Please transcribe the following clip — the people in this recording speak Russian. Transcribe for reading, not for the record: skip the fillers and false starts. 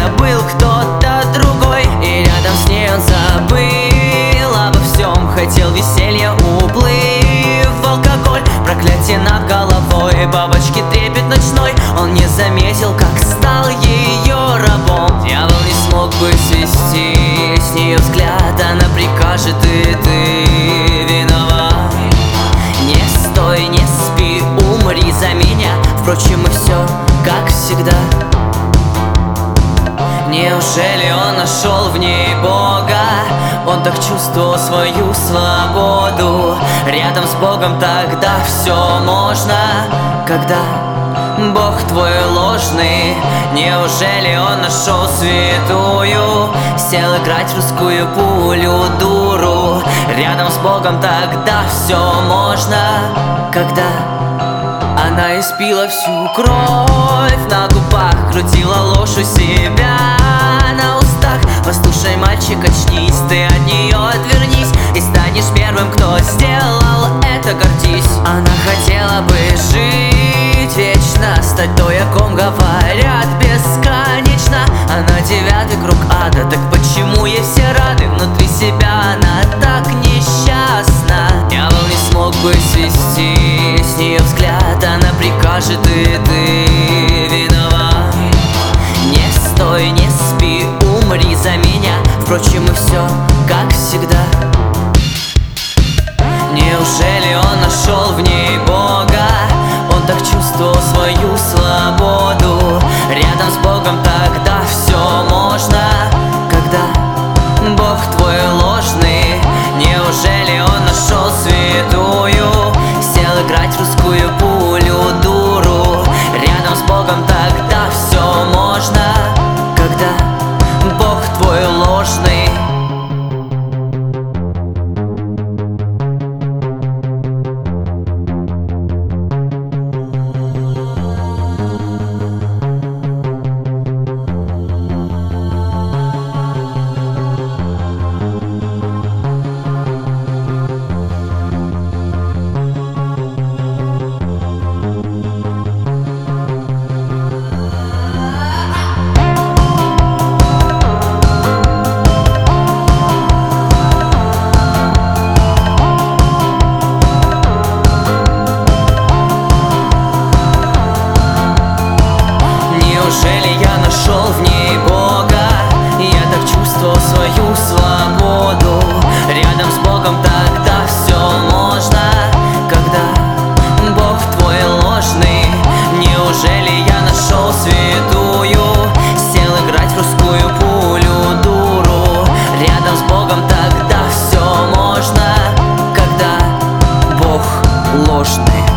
тебя был кто-то другой, и рядом с ней он забыл обо всем. Хотел веселья, уплыв в алкоголь, проклятие над головой, бабочки трепет ночной. Он не заметил, как стал ее рабом. Дьявол не смог бы свести с нее взгляд, она прикажет, и ты виноват. Не стой, не спи, умри за меня. Впрочем, и все, как всегда. Неужели он нашел в ней Бога? Он так чувствовал свою свободу. Рядом с Богом тогда все можно, когда Бог твой ложный. Неужели он нашел святую? Сел играть в русскую пулю дуру. Рядом с Богом тогда все можно, когда она испила всю кровь на губах, крутила ложь у себя на устах. Послушай, мальчик, очнись, ты от нее отвернись, и станешь первым, кто сделал это, гордись. Она хотела бы жить вечно, стать той, о ком говорят бесконечно. Она 9-й круг ада, так почему ей все рады? Внутри себя она так несчастна. Дьявол не смог бы свести с нее взгляд, она прикажет, и ты виноват. Не стой, не спи, умри за меня. Впрочем, и все, как всегда. Неужели он нашел в ней Бога? Он так чувствовал свою свободу. Рядом с Богом тогда все можно, когда Бог твой ложный. Неужели он нашел святую? Сел играть в русскую пулю дуру. Рядом с Богом тогда все можно, когда Бог твой ложный. Неужели я нашел в ней Бога? Я так чувствовал свою свободу. Рядом с Богом тогда все можно, когда Бог твой ложный. Неужели я нашел святую? Сел играть в русскую пулю дуру. Рядом с Богом тогда все можно, когда Бог ложный.